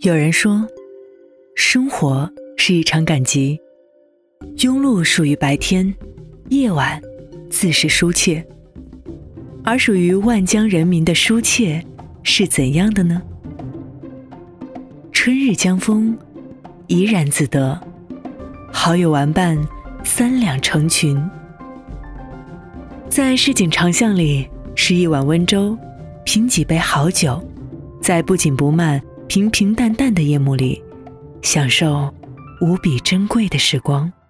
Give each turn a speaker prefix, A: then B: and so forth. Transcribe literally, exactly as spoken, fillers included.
A: 有人说，生活是一场赶集，庸碌属于白天，夜晚自是疏切。而属于万江人民的疏切是怎样的呢？春日江风，怡然自得，好友玩伴，三两成群。在市井长巷里，吃一碗温粥，品几杯好酒，在不紧不慢、平平淡淡的夜幕里，享受无比珍贵的时光。